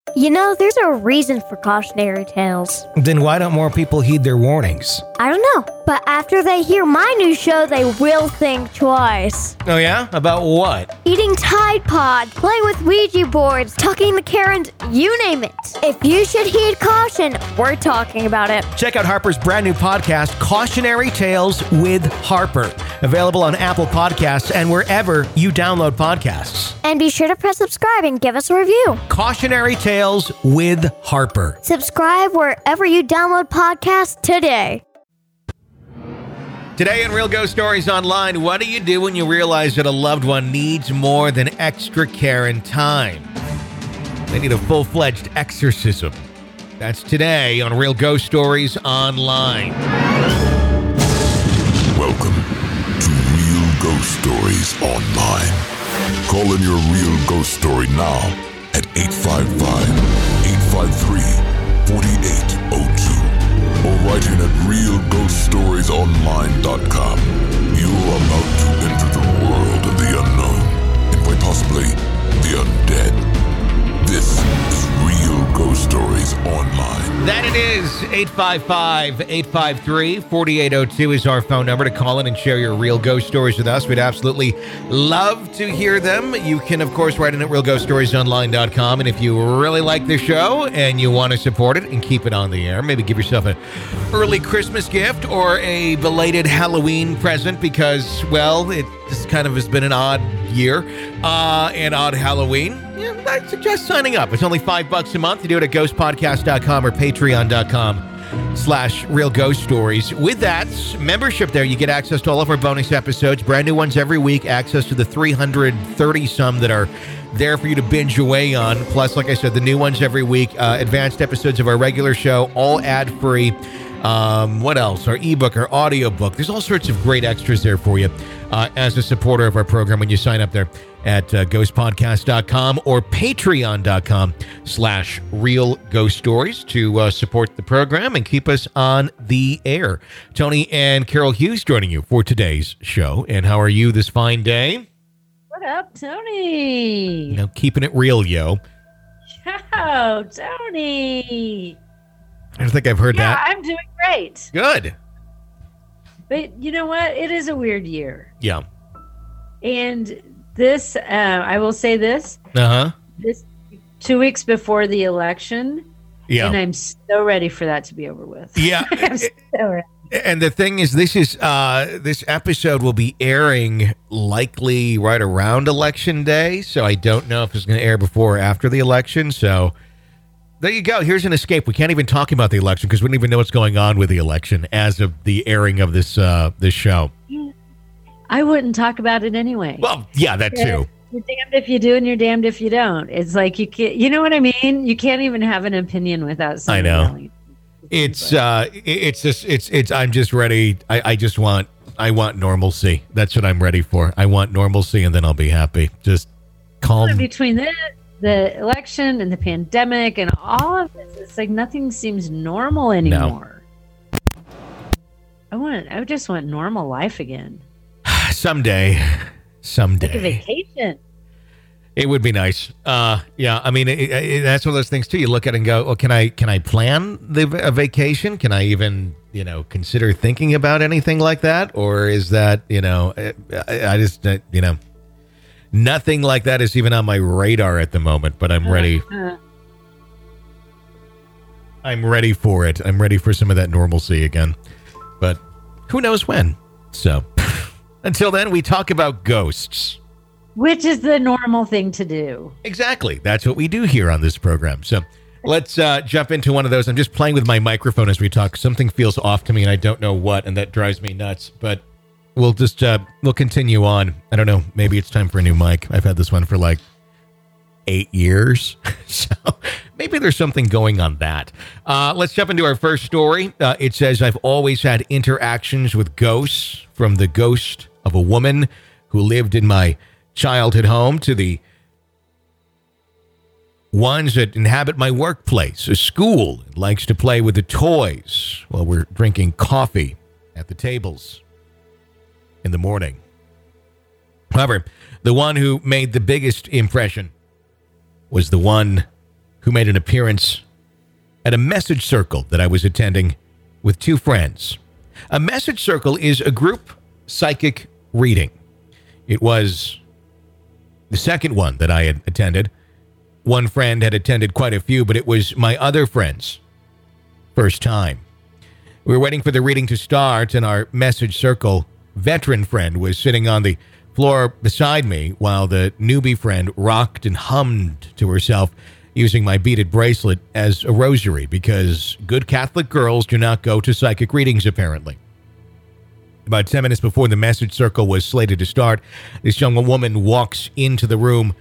You know, there's a reason for cautionary tales. Then why don't more people heed their warnings? I don't know, but after they hear my new show, they will think twice. Oh yeah? About what? Eating Tide Pod, playing with Ouija boards, talking to Karens, you name it. If you should heed caution, we're talking about it. Check out Harper's brand new podcast, Cautionary Tales with Harper. Available on Apple Podcasts and wherever you download podcasts. And be sure to press subscribe and give us a review. Cautionary Tales with Harper. Subscribe wherever you download podcasts today. Today in Real Ghost Stories Online, what do you do when you realize that a loved one needs more than extra care and time? They need a full-fledged exorcism. That's today on Real Ghost Stories Online. Welcome to Real Ghost Stories Online. Call in your real ghost story now at 855-853-4802 or write in at realghoststoriesonline.com. You are about to enter the world of the unknown and quite possibly the undead. This is Real Ghost Stories Online. That it is. 855-853-4802 is our phone number to call in and share your real ghost stories with us. We'd absolutely love to hear them. You can, of course, write in at realghoststoriesonline.com. And if you really like the show and you want to support it and keep it on the air, maybe give yourself an early Christmas gift or a belated Halloween present because, well, it just kind of has been an odd year, an odd Halloween. Yeah, I suggest signing up. It's only $5 a month. You do it at ghostpodcast.com or patreon.com/Real Ghost Stories. With that membership there, you get access to all of our bonus episodes, brand new ones every week, access to the 330-some that are there for you to binge away on. Plus, like I said, the new ones every week, advanced episodes of our regular show, all ad-free. What else? Our ebook, our audiobook. There's all sorts of great extras there for you as a supporter of our program when you sign up there at ghostpodcast.com or patreon.com/Real Ghost Stories to support the program and keep us on the air. Tony and Carol Hughes joining you for today's show. And how are you this fine day? What up, Tony? You know, keeping it real, yo. Yo, Tony. I don't think I've heard that. I'm doing great. Good. But you know what? It is a weird year. Yeah. And this, I will say this. Uh-huh. This 2 weeks before the election. Yeah. And I'm so ready for that to be over with. Yeah. I'm so ready. And the thing is, this episode will be airing likely right around Election Day. So I don't know if it's going to air before or after the election. So there you go. Here's an escape. We can't even talk about the election because we don't even know what's going on with the election as of the airing of this show. I wouldn't talk about it anyway. Well, yeah, that too. You're damned if you do and you're damned if you don't. It's like you can't, you know what I mean? You can't even have an opinion without something. I know. Telling. I'm just ready. I want normalcy. That's what I'm ready for. I want normalcy and then I'll be happy. Just calm. Between the election and the pandemic and all of this, it's like nothing seems normal anymore. No. I just want normal life again. Someday. Like a vacation. It would be nice. Yeah, I mean, that's one of those things too. You look at it and go, "Oh, can I plan a vacation? Can I even, consider thinking about anything like that? Or is that, I just, nothing like that is even on my radar at the moment. But I'm ready. I'm ready for it. I'm ready for some of that normalcy again. But who knows when? So until then, we talk about ghosts. Which is the normal thing to do. Exactly. That's what we do here on this program. So let's jump into one of those. I'm just playing with my microphone as we talk. Something feels off to me and I don't know what, and that drives me nuts. But we'll just we'll continue on. I don't know. Maybe it's time for a new mic. I've had this one for like 8 years. So maybe there's something going on that. Let's jump into our first story. It says, I've always had interactions with ghosts, from the ghost of a woman who lived in my childhood home to the ones that inhabit my workplace, a school, likes to play with the toys while we're drinking coffee at the tables in the morning. However, the one who made the biggest impression was the one who made an appearance at a message circle that I was attending with two friends. A message circle is a group psychic reading. It was the second one that I had attended. One friend had attended quite a few, but it was my other friend's first time. We were waiting for the reading to start, and our message circle veteran friend was sitting on the floor beside me while the newbie friend rocked and hummed to herself using my beaded bracelet as a rosary, because good Catholic girls do not go to psychic readings, apparently. About 10 minutes before the message circle was slated to start, this young woman walks into the room.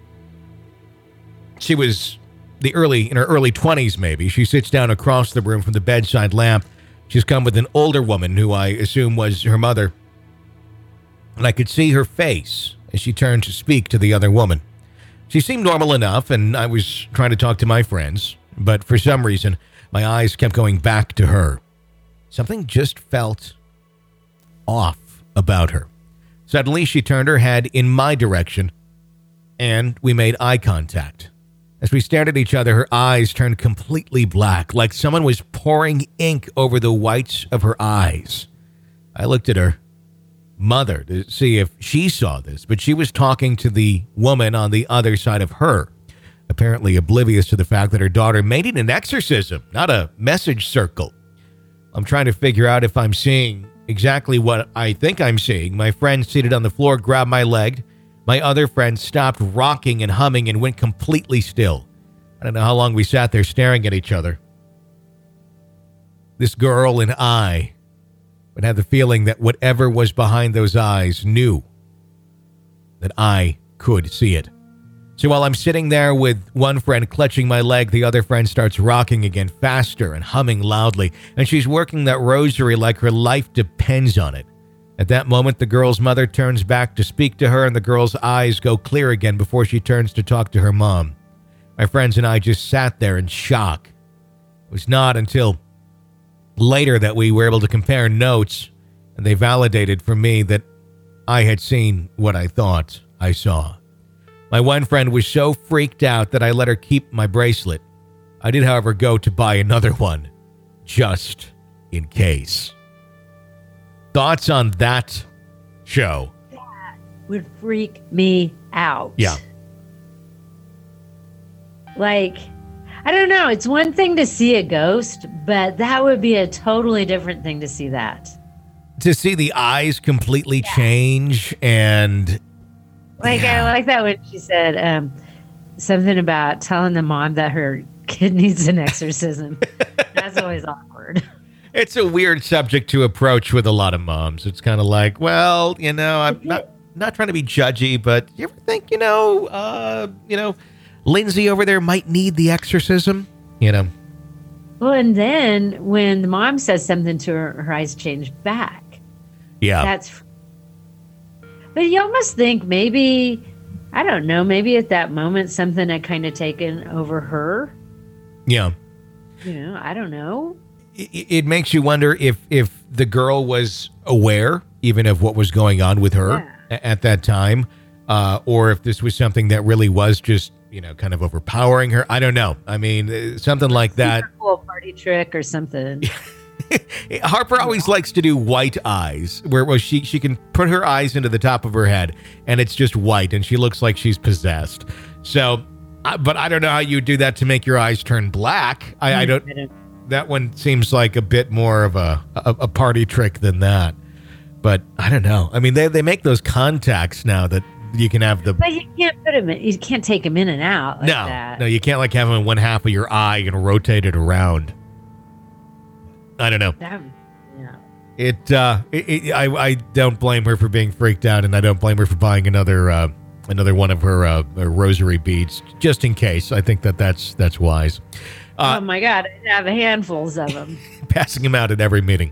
She was in her early 20s, maybe. She sits down across the room from the bedside lamp. She's come with an older woman who I assume was her mother. And I could see her face as she turned to speak to the other woman. She seemed normal enough, and I was trying to talk to my friends, but for some reason, my eyes kept going back to her. Something just felt off about her. Suddenly, she turned her head in my direction, and we made eye contact. As we stared at each other, her eyes turned completely black, like someone was pouring ink over the whites of her eyes. I looked at her mother to see if she saw this, but she was talking to the woman on the other side of her, apparently oblivious to the fact that her daughter made it an exorcism, not a message circle. I'm trying to figure out if I'm seeing exactly what I think I'm seeing. My friend seated on the floor grabbed my leg. My other friend stopped rocking and humming and went completely still. I don't know how long we sat there staring at each other. This girl and I would have the feeling that whatever was behind those eyes knew that I could see it. So while I'm sitting there with one friend clutching my leg, the other friend starts rocking again faster and humming loudly, and she's working that rosary like her life depends on it. At that moment, the girl's mother turns back to speak to her, and the girl's eyes go clear again before she turns to talk to her mom. My friends and I just sat there in shock. It was not until later that we were able to compare notes, and they validated for me that I had seen what I thought I saw. My one friend was so freaked out that I let her keep my bracelet. I did, however, go to buy another one, just in case. Thoughts on that show? That would freak me out. Yeah. Like, I don't know. It's one thing to see a ghost, but that would be a totally different thing to see that. To see the eyes completely change and... Like, I like that when she said something about telling the mom that her kid needs an exorcism. That's always awkward. It's a weird subject to approach with a lot of moms. It's kind of like, well, I'm not trying to be judgy, but you ever think, Lindsay over there might need the exorcism, Well, and then when the mom says something to her, her eyes change back. Yeah. But you almost think maybe, I don't know, maybe at that moment something had kind of taken over her. Yeah. I don't know. It makes you wonder if the girl was aware even of what was going on with her at that time, or if this was something that really was just, kind of overpowering her. I don't know. I mean, something like that. Cool party trick or something. Harper always likes to do white eyes, where she can put her eyes into the top of her head, and it's just white, and she looks like she's possessed. So, but I don't know how you do that to make your eyes turn black. I don't. That one seems like a bit more of a party trick than that. But I don't know. I mean, they make those contacts now that you can have the. But you can't put them in. You can't take them in and out like that. No, you can't like have them in one half of your eye and rotate it around. I don't know. I don't blame her for being freaked out, and I don't blame her for buying another one of her rosary beads just in case. I think that's wise. Oh my God, I have handfuls of them. Passing them out at every meeting.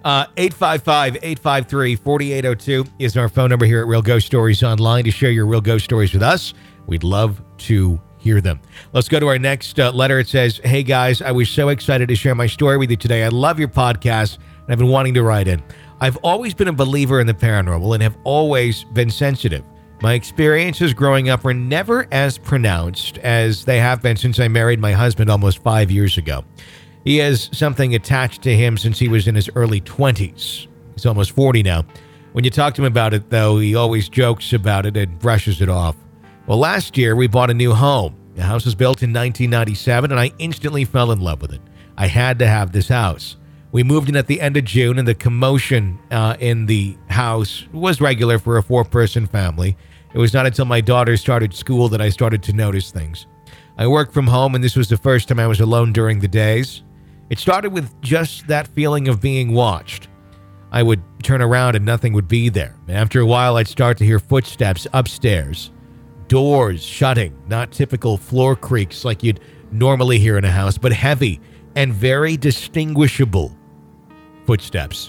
855-853-4802 is our phone number here at Real Ghost Stories Online to share your real ghost stories with us. We'd love to hear them. Let's go to our next letter. It says, "Hey guys, I was so excited to share my story with you today. I love your podcast, and I've been wanting to write in. I've always been a believer in the paranormal and have always been sensitive. My experiences growing up were never as pronounced as they have been since I married my husband almost 5 years ago. He has something attached to him since he was in his early 20s. He's almost 40 now. When you talk to him about it, though, he always jokes about it and brushes it off. Well, last year, we bought a new home. The house was built in 1997, and I instantly fell in love with it. I had to have this house. We moved in at the end of June, and the commotion in the house was regular for a 4-person family. It was not until my daughter started school that I started to notice things. I work from home, and this was the first time I was alone during the days. It started with just that feeling of being watched. I would turn around and nothing would be there. After a while, I'd start to hear footsteps upstairs, doors shutting, not typical floor creaks like you'd normally hear in a house, but heavy and very distinguishable footsteps.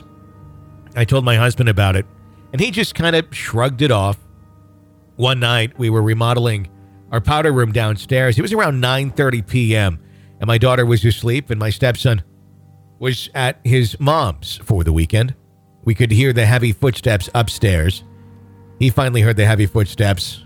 I told my husband about it, and he just kind of shrugged it off. One night, we were remodeling our powder room downstairs. It was around 9:30 p.m., and my daughter was asleep, and my stepson was at his mom's for the weekend. We could hear the heavy footsteps upstairs. He finally heard the heavy footsteps.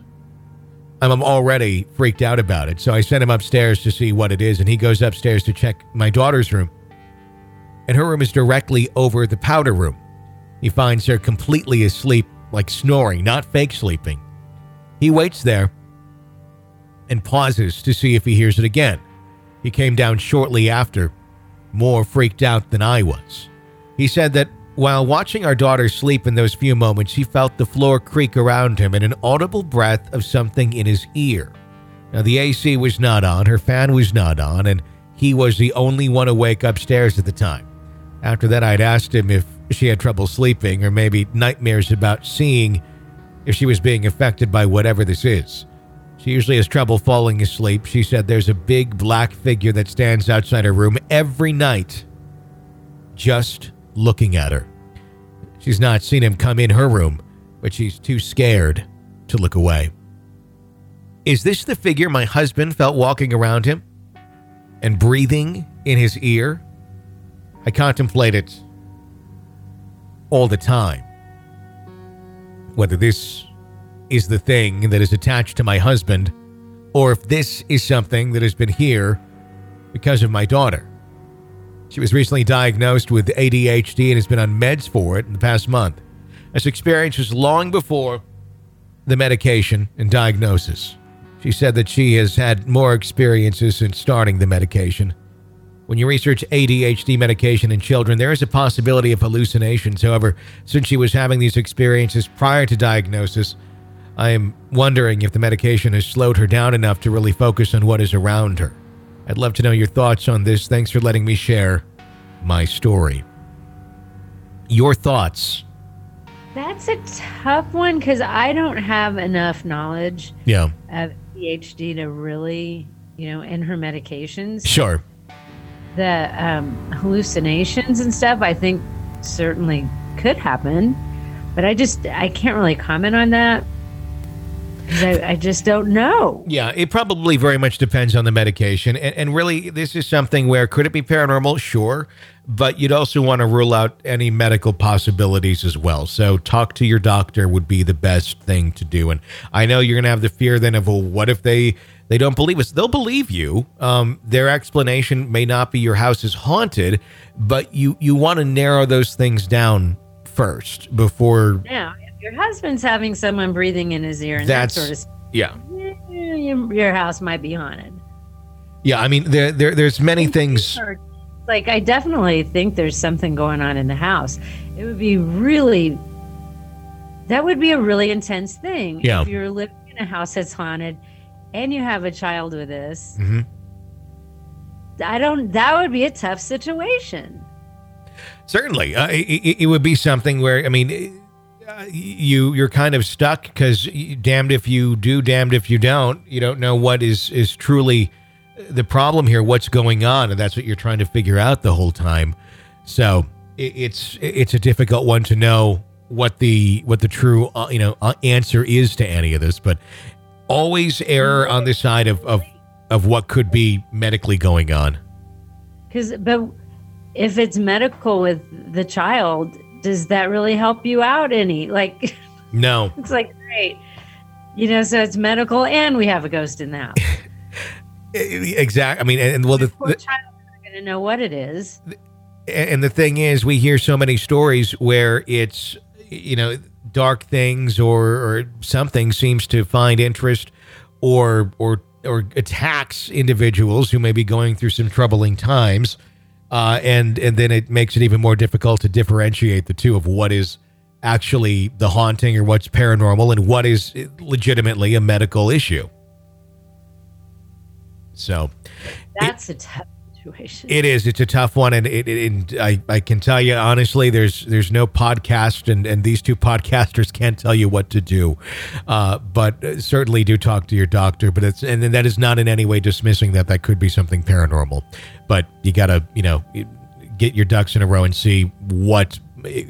I'm already freaked out about it, so I sent him upstairs to see what it is, and he goes upstairs to check my daughter's room. And her room is directly over the powder room. He finds her completely asleep, like snoring, not fake sleeping. He waits there and pauses to see if he hears it again. He came down shortly after, more freaked out than I was. He said that while watching our daughter sleep in those few moments, he felt the floor creak around him and an audible breath of something in his ear. Now, the AC was not on, her fan was not on, and he was the only one awake upstairs at the time. After that, I'd asked him if she had trouble sleeping or maybe nightmares about seeing if she was being affected by whatever this is. She usually has trouble falling asleep. She said there's a big black figure that stands outside her room every night, just looking at her. She's not seen him come in her room, but she's too scared to look away. Is this the figure my husband felt walking around him and breathing in his ear? I contemplate it all the time. Whether this is the thing that is attached to my husband, or if this is something that has been here because of my daughter. She was recently diagnosed with ADHD and has been on meds for it in the past month. This experience was long before the medication and diagnosis. She said that she has had more experiences since starting the medication. When you research ADHD medication in children, there is a possibility of hallucinations. However, since she was having these experiences prior to diagnosis, I am wondering if the medication has slowed her down enough to really focus on what is around her. I'd love to know your thoughts on this. Thanks for letting me share my story. Your thoughts? That's a tough one because I don't have enough knowledge of ADHD to really, in her medications. Sure. The hallucinations and stuff, I think certainly could happen, but I can't really comment on that. I just don't know. Yeah, it probably very much depends on the medication. And really, this is something where, could it be paranormal? Sure. But you'd also want to rule out any medical possibilities as well. So talk to your doctor would be the best thing to do. And I know you're going to have the fear then of, well, what if they don't believe us? They'll believe you. Their explanation may not be your house is haunted, but you want to narrow those things down first before... Yeah. Your husband's having someone breathing in his ear and that sort of stuff. Yeah. Your house might be haunted. Yeah, I mean, there's many things. Like, I definitely think there's something going on in the house. It would be that would be a really intense thing. Yeah. If you're living in a house that's haunted and you have a child with this. Mm-hmm. That would be a tough situation. Certainly. It would be something where, I mean, you're kind of stuck because damned if you do, damned if you don't. You don't know what is truly the problem here, what's going on, and that's what you're trying to figure out the whole time. So it's a difficult one to know what the true answer is to any of this, but always err on the side of what could be medically going on. But if it's medical with the child, does that really help you out any? Like, no. It's like, great. So it's medical and we have a ghost in the house. Exactly. I mean, and well, the poor child is not going to know what it is. And the thing is, we hear so many stories where it's, dark things or something seems to find interest or attacks individuals who may be going through some troubling times. And then it makes it even more difficult to differentiate the two of what is actually the haunting or what's paranormal and what is legitimately a medical issue. So that's a tough situation. It is. It's a tough one. And I can tell you, honestly, there's no podcast and these two podcasters can't tell you what to do. But certainly do talk to your doctor. But and that is not in any way dismissing that could be something paranormal. But you got to, get your ducks in a row and see what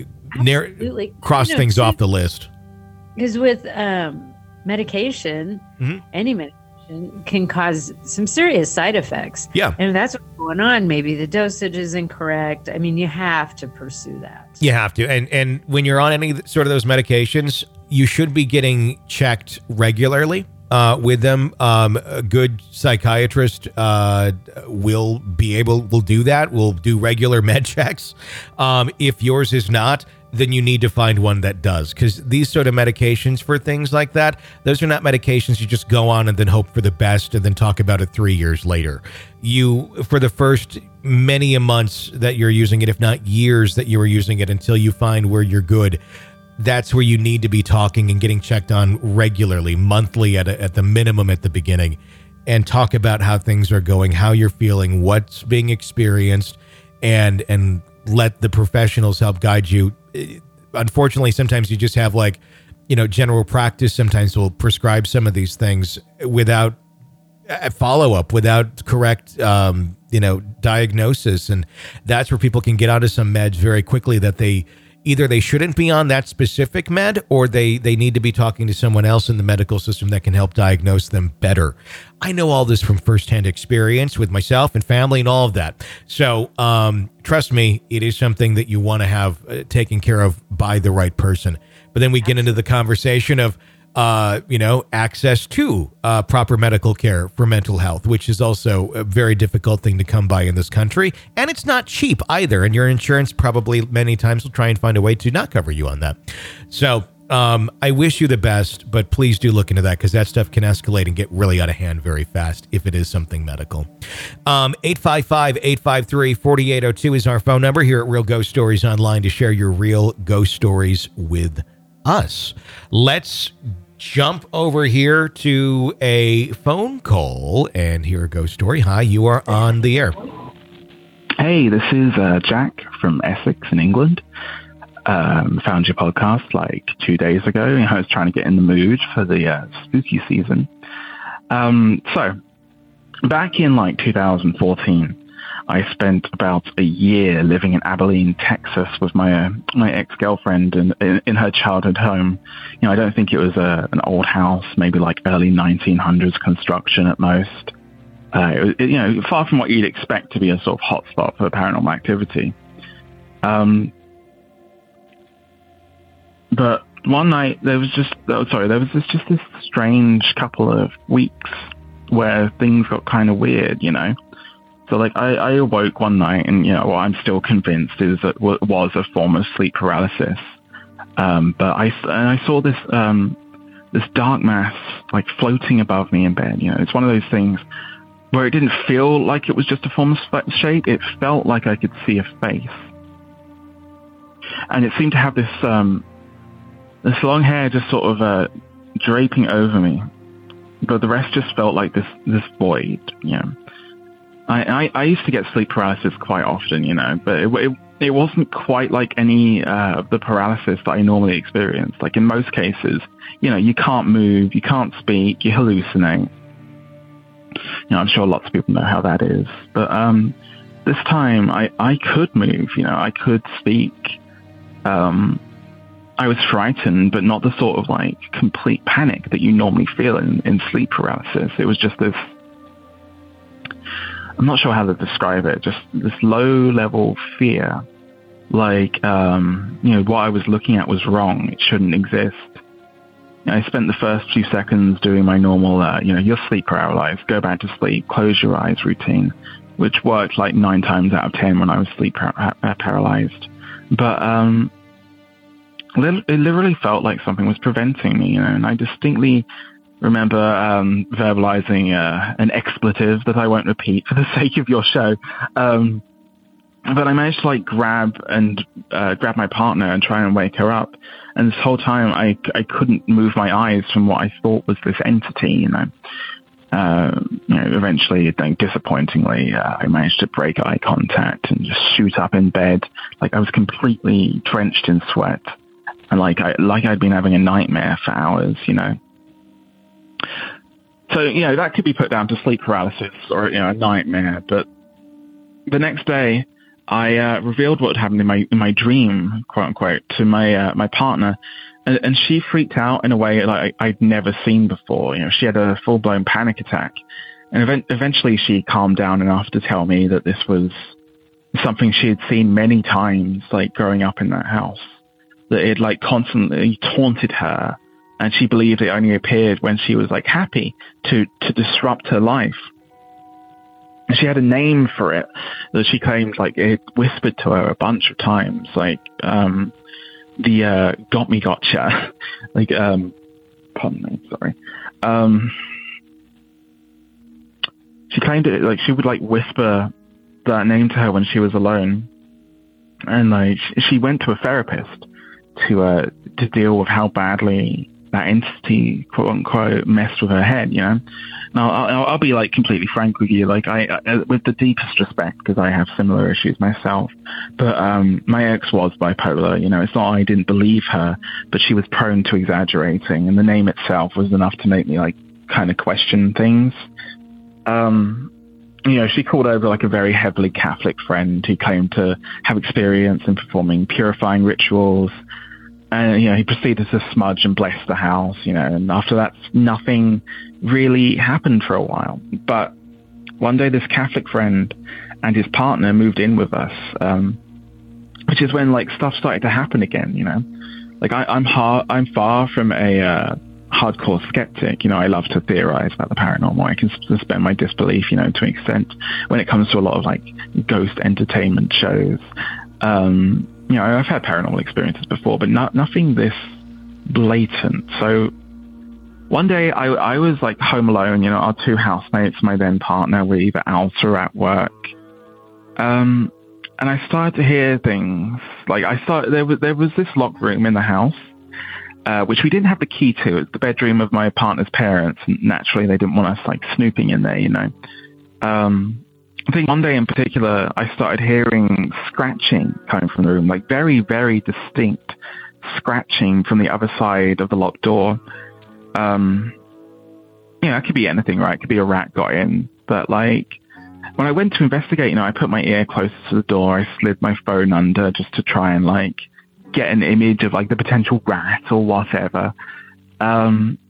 cross things off the list. Because with medication, any medication can cause some serious side effects. Yeah. And if that's what's going on, maybe the dosage is incorrect. I mean, you have to pursue that. You have to. And when you're on any sort of those medications, you should be getting checked regularly with them. A good psychiatrist will do that. Will do regular med checks. If yours is not, then you need to find one that does. Because these sort of medications for things like that, those are not medications you just go on and then hope for the best and then talk about it 3 years later. For the first many months that you're using it, if not years that you are using it until you find where you're good, that's where you need to be talking and getting checked on regularly, monthly at the minimum at the beginning, and talk about how things are going, how you're feeling, what's being experienced, and let the professionals help guide you. Unfortunately, sometimes you just have general practice sometimes will prescribe some of these things without follow-up, without correct, diagnosis. And that's where people can get onto some meds very quickly that they shouldn't be on that specific med, or they need to be talking to someone else in the medical system that can help diagnose them better. I know all this from firsthand experience with myself and family and all of that. So trust me, it is something that you want to have taken care of by the right person. But then we get into the conversation of, access to proper medical care for mental health, which is also a very difficult thing to come by in this country. And it's not cheap either. And your insurance probably many times will try and find a way to not cover you on that. So I wish you the best, but please do look into that, because that stuff can escalate and get really out of hand very fast if it is something medical. 855-853-4802 is our phone number here at Real Ghost Stories Online to share your real ghost stories with us. Let's jump over here to a phone call and hear a ghost story. Hi, you are on the air. Hey, this is Jack from Essex in England. Found your podcast 2 days ago. I was trying to get in the mood for the spooky season. So back in 2014, I spent about a year living in Abilene, Texas, with my ex-girlfriend in her childhood home. I don't think it was an old house, maybe early 1900s construction at most. It was, far from what you'd expect to be a sort of hotspot for paranormal activity. But one night there was just this strange couple of weeks where things got kind of weird, So I awoke one night, and what I'm still convinced is that it was a form of sleep paralysis. But I saw this dark mass floating above me in bed. It's one of those things where it didn't feel like it was just a form of shape. It felt like I could see a face, and it seemed to have this long hair just sort of draping over me, but the rest just felt like this void. I used to get sleep paralysis quite often, but it wasn't quite like any of the paralysis that I normally experience. In most cases, you can't move, you can't speak, you hallucinate. I'm sure lots of people know how that is. But this time, I could move, I could speak. I was frightened, but not the sort of complete panic that you normally feel in sleep paralysis. It was just this, I'm not sure how to describe it, just this low-level fear. What I was looking at was wrong. It shouldn't exist. I spent the first few seconds doing my normal, you're sleep paralyzed, go back to sleep, close your eyes routine, which worked like 9 times out of 10 when I was sleep paralyzed. But it literally felt like something was preventing me, and I distinctly remember verbalizing an expletive that I won't repeat for the sake of your show. But I managed to grab my partner and try and wake her up. And this whole time I couldn't move my eyes from what I thought was this entity, Eventually, disappointingly, I managed to break eye contact and just shoot up in bed. I was completely drenched in sweat. And I'd been having a nightmare for hours, So, that could be put down to sleep paralysis or, a nightmare. But the next day, I revealed what had happened in my dream, quote unquote, to my partner, and she freaked out in a way I'd never seen before. She had a full blown panic attack, and eventually she calmed down enough to tell me that this was something she had seen many times, growing up in that house, that it constantly taunted her, and she believed it only appeared when she was happy to disrupt her life. She had a name for it that she claimed, it whispered to her a bunch of times, the got me gotcha, pardon me, sorry. She claimed it, she would whisper that name to her when she was alone, and she went to a therapist to deal with how badly that entity, quote unquote, messed with her head, Now, I'll be completely frank with you, I with the deepest respect, because I have similar issues myself. But my ex was bipolar. It's not I didn't believe her, but she was prone to exaggerating, and the name itself was enough to make me kind of question things. She called over a very heavily Catholic friend who claimed to have experience in performing purifying rituals. And, he proceeded to smudge and bless the house, and after that, nothing really happened for a while. But one day, this Catholic friend and his partner moved in with us, which is when, stuff started to happen again, I'm far from a hardcore skeptic. I love to theorize about the paranormal. I can suspend my disbelief, to an extent when it comes to a lot of, ghost entertainment shows. I've had paranormal experiences before, but nothing this blatant. So one day I was home alone, our 2 housemates, my then partner, were either out or at work. And I started to hear things. There was this locked room in the house, which we didn't have the key to. It's the bedroom of my partner's parents, and naturally they didn't want us snooping in there, I think one day in particular, I started hearing scratching coming from the room, very, very distinct scratching from the other side of the locked door. It could be anything, right? It could be a rat got in. But when I went to investigate, I put my ear closer to the door. I slid my phone under just to try and get an image of the potential rat or whatever. And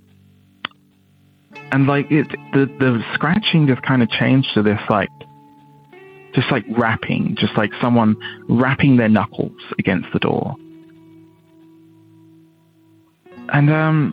the scratching just kind of changed to this just rapping, just someone rapping their knuckles against the door. And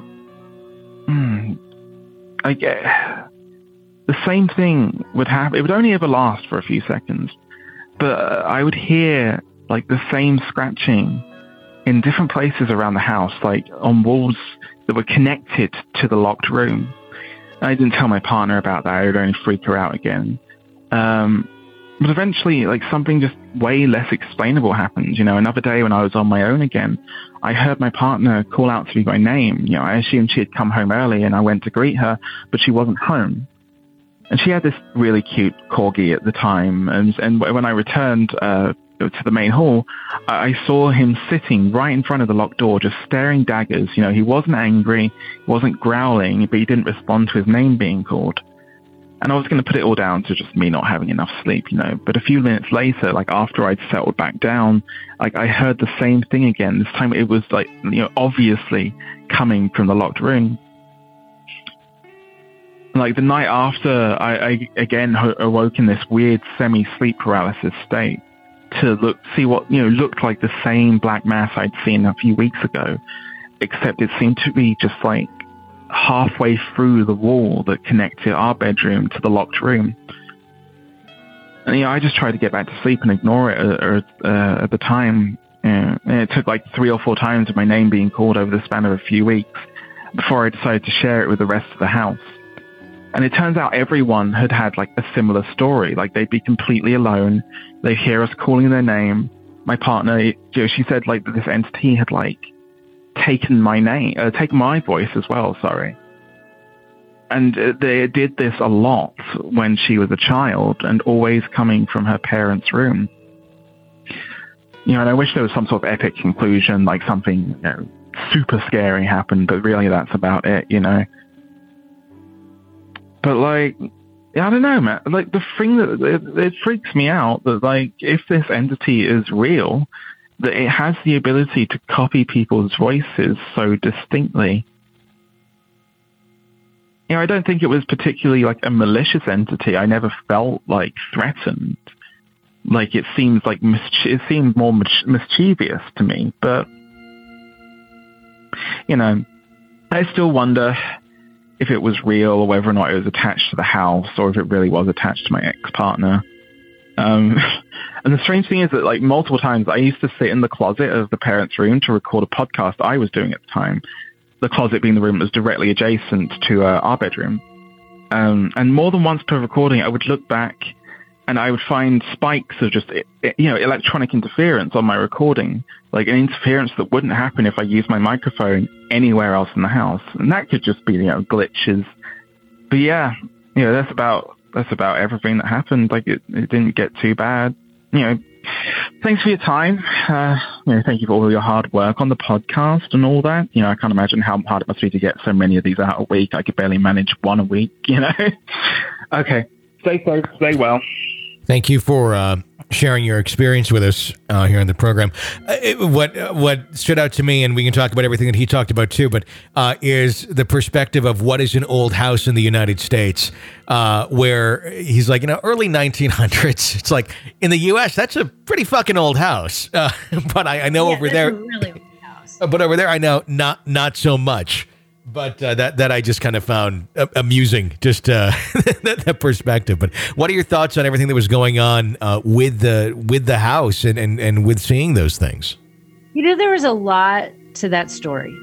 the same thing would happen. It would only ever last for a few seconds, but I would hear the same scratching in different places around the house, on walls that were connected to the locked room. And I didn't tell my partner about that. It would only freak her out again. But eventually, something just way less explainable happened. Another day when I was on my own again, I heard my partner call out to me by name. I assumed she had come home early, and I went to greet her, but she wasn't home. And she had this really cute corgi at the time. And when I returned to the main hall, I saw him sitting right in front of the locked door, just staring daggers. He wasn't angry, he wasn't growling, but he didn't respond to his name being called. And I was going to put it all down to just me not having enough sleep, But a few minutes later, after I'd settled back down, I heard the same thing again. This time it was obviously coming from the locked room. The night after, I again awoke in this weird semi-sleep paralysis state to see what, looked like the same black mass I'd seen a few weeks ago. except it seemed to be just like halfway through the wall that connected our bedroom to the locked room. And, I just tried to get back to sleep and ignore it at the time. And it took like 3 or 4 times of my name being called over the span of a few weeks before I decided to share it with the rest of the house. And it turns out everyone had like a similar story. Like they'd be completely alone. They'd hear us calling their name. My partner, she said like that this entity had like taken my name, taken my voice as well, sorry. And they did this a lot when she was a child and always coming from her parents' room. And I wish there was some sort of epic conclusion, like something super scary happened, but really that's about it, But like, I don't know, man. Like the thing that it freaks me out that like if this entity is real, that it has the ability to copy people's voices so distinctly. I don't think it was particularly like a malicious entity. I never felt like threatened. Like it seems like it seemed more mischievous to me, but I still wonder if it was real or whether or not it was attached to the house or if it really was attached to my ex-partner. And the strange thing is that like multiple times I used to sit in the closet of the parents' room to record a podcast I was doing at the time. The closet being the room that was directly adjacent to our bedroom. And more than once per recording, I would look back and I would find spikes of just, electronic interference on my recording, like an interference that wouldn't happen if I used my microphone anywhere else in the house. And that could just be, glitches. But yeah, that's about everything that happened. Like it didn't get too bad. Thanks for your time. Thank you for all your hard work on the podcast and all that. I can't imagine how hard it must be to get so many of these out a week. I could barely manage one a week, Okay. Stay safe, stay well. Thank you for sharing your experience with us here on the program. What stood out to me, and we can talk about everything that he talked about too, but is the perspective of what is an old house in the United States, where he's like, early 1900s. It's like in the U.S., that's a pretty fucking old house. But I know over there, a really old house. But over there, I know not so much. But that I just kind of found amusing, just that perspective. But what are your thoughts on everything that was going on with the house and with seeing those things? There was a lot to that story.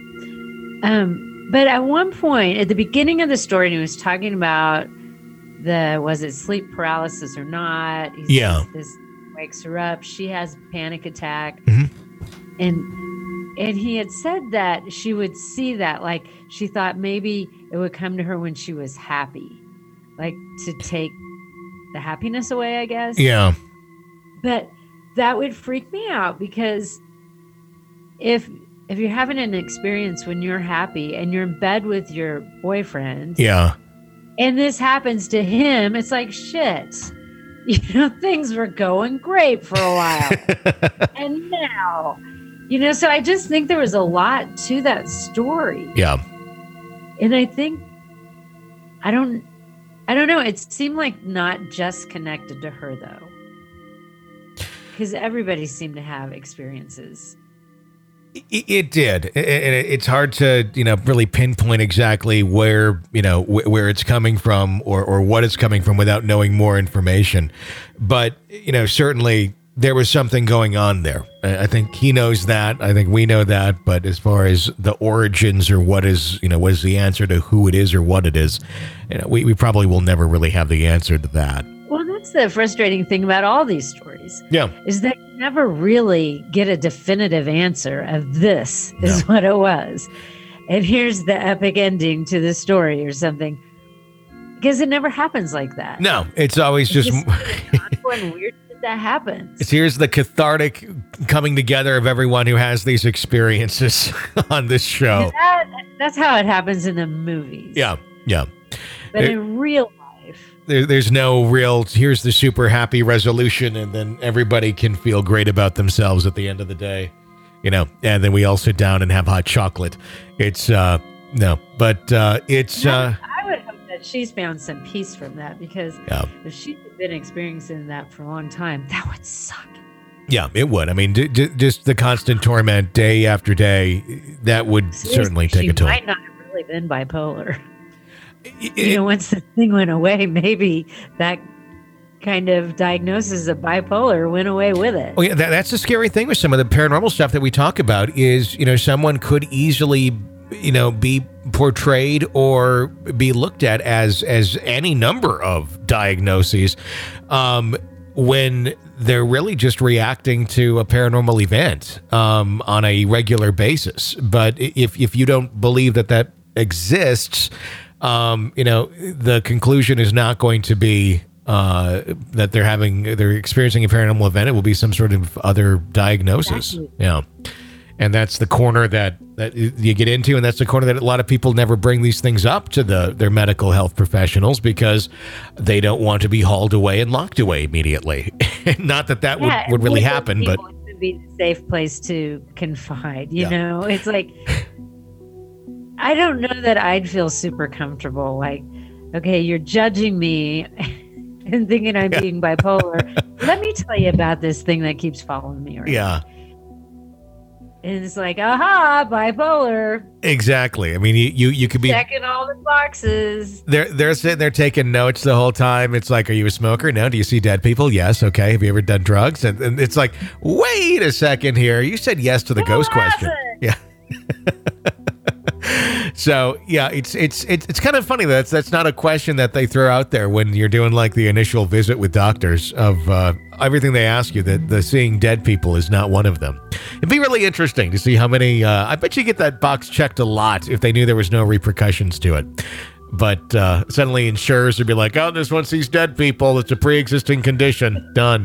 But at one point, at the beginning of the story, he was talking about was it sleep paralysis or not? This wakes her up. She has a panic attack. Mm-hmm. And he had said that she would see that, like she thought maybe it would come to her when she was happy, like to take the happiness away, I guess. Yeah. But that would freak me out because if you're having an experience when you're happy and you're in bed with your boyfriend. Yeah. And this happens to him, it's like, shit, things were going great for a while. And now... so I just think there was a lot to that story. Yeah. And I think, I don't know. It seemed like not just connected to her though. Because everybody seemed to have experiences. It did. It's hard to, really pinpoint exactly where it's coming from or what it's coming from without knowing more information. But, certainly there was something going on there. I think he knows that. I think we know that. But as far as the origins or what is the answer to who it is or what it is, we probably will never really have the answer to that. Well, that's the frustrating thing about all these stories. Yeah. Is that you never really get a definitive answer of this is what it was. And here's the epic ending to the story or something. Because it never happens like that. No, it's always just weird that happens. Here's the cathartic coming together of everyone who has these experiences on this show. That's how it happens in the movies. Yeah. But in real life, there's no real, here's the super happy resolution, and then everybody can feel great about themselves at the end of the day, and then we all sit down and have hot chocolate. It's, no, but it's... I would hope that she's found some peace from that, because if she had been experiencing that for a long time, that would suck. Yeah, it would. I mean, just the constant torment day after day, that would certainly take a toll. She might not have really been bipolar. Once the thing went away, maybe that kind of diagnosis of bipolar went away with it. Oh, yeah, that's the scary thing with some of the paranormal stuff that we talk about is, someone could easily, be portrayed or be looked at as any number of diagnoses when they're really just reacting to a paranormal event on a regular basis. But if you don't believe that exists, the conclusion is not going to be that they're experiencing a paranormal event. It will be some sort of other diagnosis. Exactly. Yeah. And that's the corner that you get into, and that's the corner that a lot of people never bring these things up to their medical health professionals because they don't want to be hauled away and locked away immediately. Not that would really happen, but it would be a safe place to confide. You know, it's like I don't know that I'd feel super comfortable. Like, okay, you're judging me and thinking I'm being bipolar. Let me tell you about this thing that keeps following me around. Yeah. And it's like, aha, bipolar. Exactly. I mean, you could be checking all the boxes. They're sitting there taking notes the whole time. It's like, are you a smoker? No. Do you see dead people? Yes. Okay. Have you ever done drugs? And it's like, wait a second here. You said yes to the ghost question. Yeah. So yeah, it's kind of funny that that's not a question that they throw out there when you're doing like the initial visit with doctors of everything they ask you. That the seeing dead people is not one of them. It'd be really interesting to see how many. I bet you get that box checked a lot if they knew there was no repercussions to it. But suddenly insurers would be like, "Oh, this one sees dead people. It's a pre-existing condition. Done."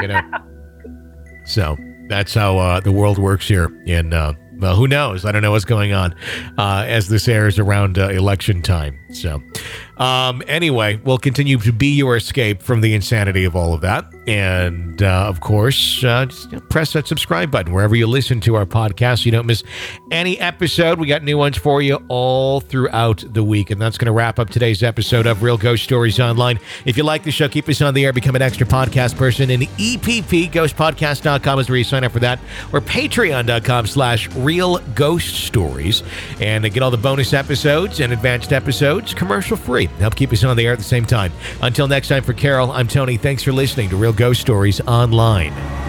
So that's how the world works here in. Well, who knows? I don't know what's going on as this airs around election time. So anyway, we'll continue to be your escape from the insanity of all of that. And of course, just press that subscribe button wherever you listen to our podcast so you don't miss any episode. We got new ones for you all throughout the week. And that's going to wrap up today's episode of Real Ghost Stories Online. If you like the show, keep us on the air, become an extra podcast person. And EPPGhostPodcast.com is where you sign up for that. Or Patreon.com/Real Ghost Stories. And get all the bonus episodes and advanced episodes commercial free. Help keep us on the air at the same time. Until next time, for Carol, I'm Tony. Thanks for listening to Real Ghost Stories Online.